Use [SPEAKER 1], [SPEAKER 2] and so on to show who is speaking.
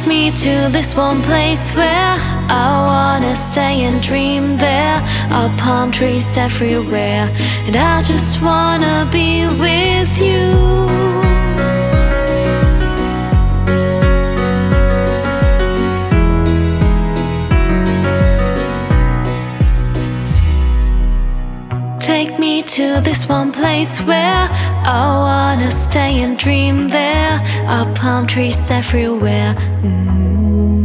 [SPEAKER 1] me to this one place where I wanna stay and dream. There are palm trees everywhere, and I just wanna be with you. Take me to this one place where I wanna stay and dream. There are palm trees everywhere.